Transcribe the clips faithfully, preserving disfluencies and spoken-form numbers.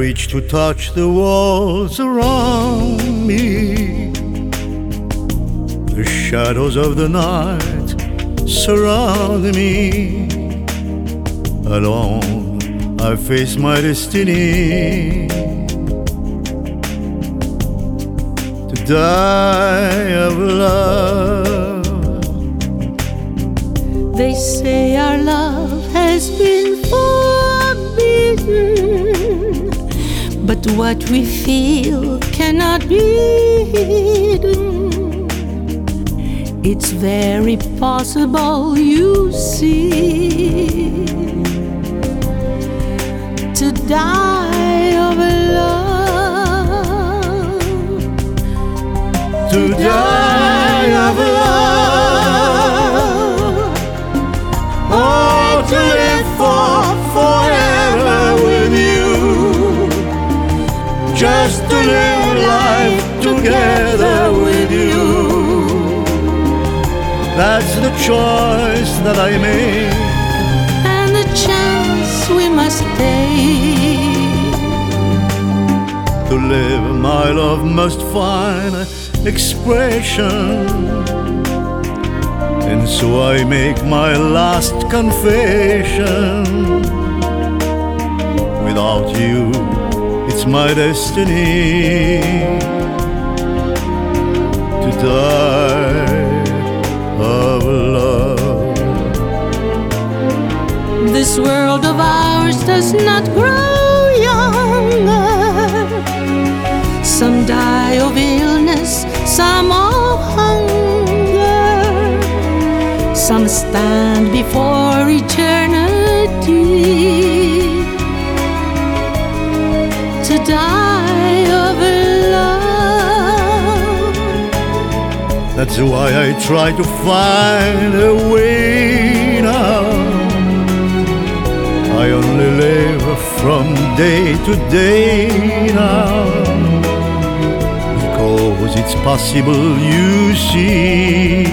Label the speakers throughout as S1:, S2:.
S1: reach to touch the walls around me. The shadows of the night surround me. Alone I face my destiny, to die of love.
S2: They say our love has been forbidden, but what we feel cannot be hidden. It's very possible, you see, to die of love,
S1: to die of love, or to live for forever with you, just to live life together with you. That's the choice that I made,
S2: and the chance we must take.
S1: To live my love must find expression, and so I make my last confession. Without you, it's my destiny to die of love.
S2: This world of ours does not grow younger. Some die of illness, some of hunger, some stand before eternity to die of love.
S1: That's why I try to find a way now. I only live from day to day now, because it's possible, you see,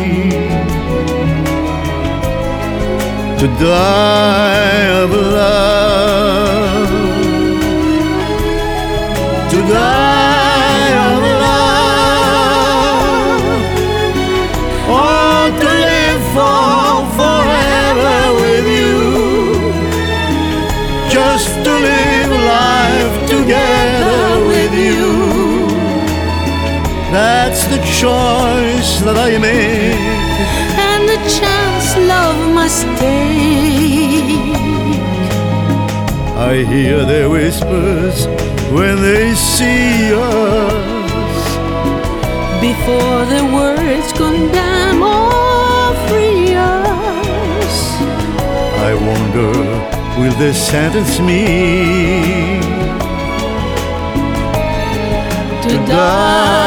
S1: to die of love, to die of love, or to live for forever with you, just to live life together with you. That's the choice that I make,
S2: and the chance love must take.
S1: I hear their whispers when they see us,
S2: before the words condemn or free us.
S1: I wonder, will they sentence me
S2: to die